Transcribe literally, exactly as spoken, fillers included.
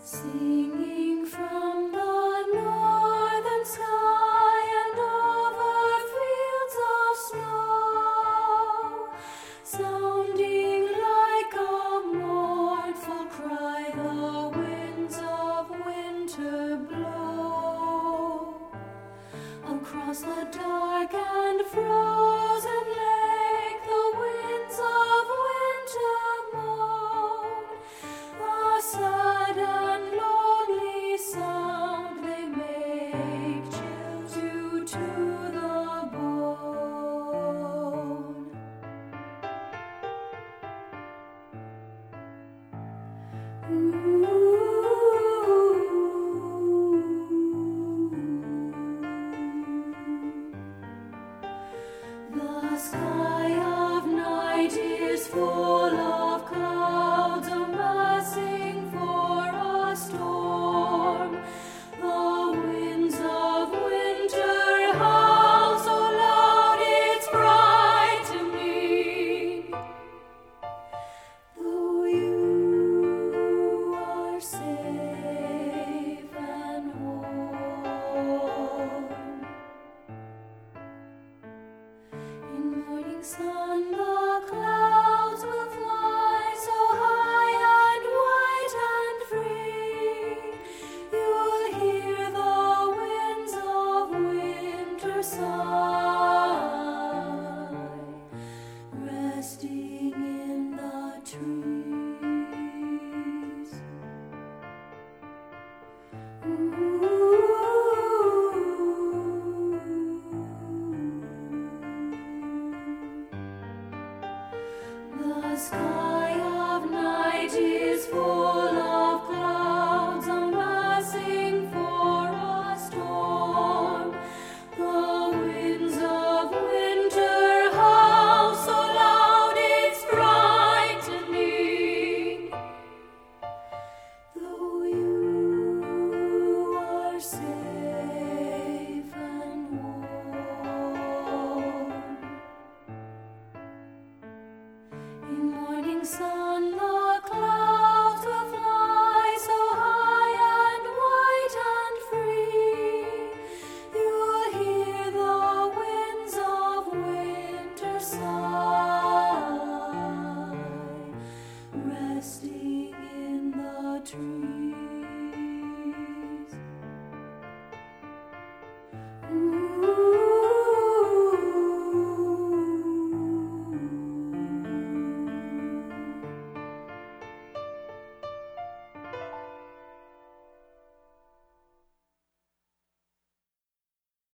Singing from the northern sky and over fields of snow, sounding like a mournful cry, the winds of winter blow. Across the dark and frozen lake, the winds of winter moan, a sad and lonely sound they make, chills you to the bone. Ooh. The sky of night is full of clouds, amassing for a storm. The winds of winter howl so loud it's frightening. Though you are safe and warm, in morning sun the clouds will fly so high and white and free. You'll hear the winds of winter sigh, resting in the trees. Ooh. The sky